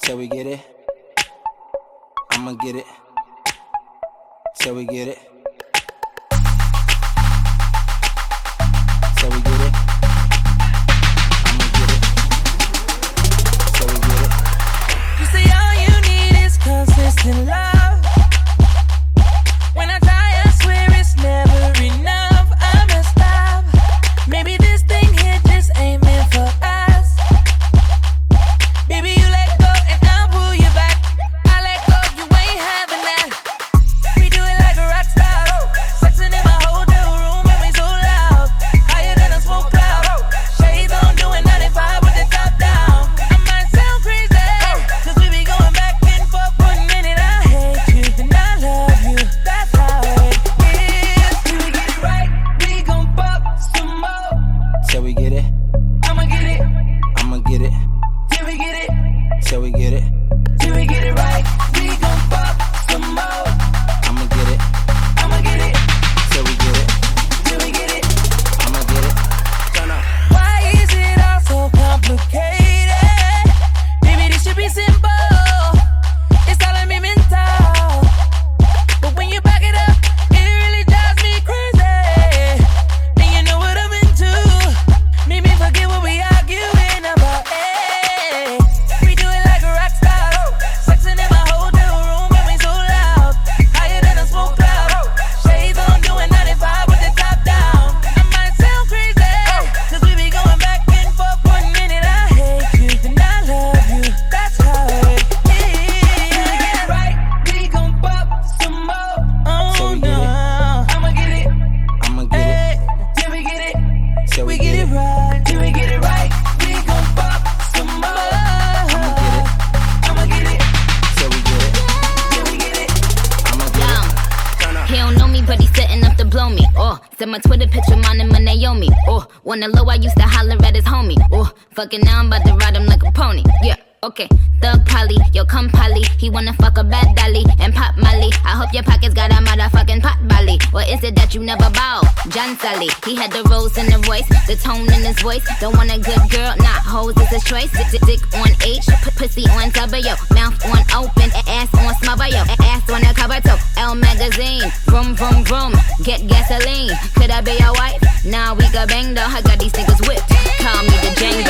till we get it. I'ma get it till we get it. Till we get it. I'ma get it till we get it. You say all you need is consistent love. When I try, I swear it's never enough. I must stop. Maybe this thing here just ain't meant for us. Baby, you let go and I'll pull you back. I let go, you ain't having that. We do it like a rock star. Sexing in my hotel room and we so loud. Higher than a smoke cloud. Shades on, doing 95 with the top down. I might sound crazy, cause we be going back and forth. 1 minute I hate you, then I love you. That's how it is. Till we get it right, we gon' fuck some more. Till we get it. I'ma get it. I'ma get it Till we get it. till we get it. Till we get it right, we gon' fuck some more. I'ma get it. I'ma get it. Till we get it. Till we get it. I'ma get it. Turn up. Why is it all so complicated? Maybe this should be simple. It's all a mental. But when you back it up, it really drives me crazy. And you know what I'm into. Make me forget what we arguing about. Hey, we do it like a rock star. Sexing in my hotel room and we so loud. Higher than a smoke cloud. Shades on, doing 95 with the top down. I might sound crazy, cause we be going back and forth. 1 minute I hate you, then I love you. That's how it is. Till we get it right, we gon' fuck some more. Till Oh we get no, it. I'ma get it. I'ma get it Hey, till we get it. till We get it right, till we get it right. We gon' fuck some more. I'ma get it I'ma get it, till we get it. till we get it. I'ma get it. Turn up. He don't know me, but he's setting up to blow me. Oh, send my Twitter picture, mine and my Naomi. Oh, wanna low, I used to holler at his homie. Oh, fucking now I'm about to ride him like a pony. Yeah, okay. Thug Polly, yo come Polly. He wanna fuck a bad dolly and pop Molly. I hope your pockets got a motherfucking pot belly. Or is it that you never bow? John Sally, he had the rose in the voice, the tone in his voice. Don't want a good girl, nah, hoes is his choice. Dick on H, pussy on W, mouth on open, ass on smother, yo, ass on the cover toe. L magazine, vroom vroom vroom, get gasoline. Could I be your wife? Nah, we could bang though. I got these niggas whipped. Call me the Django.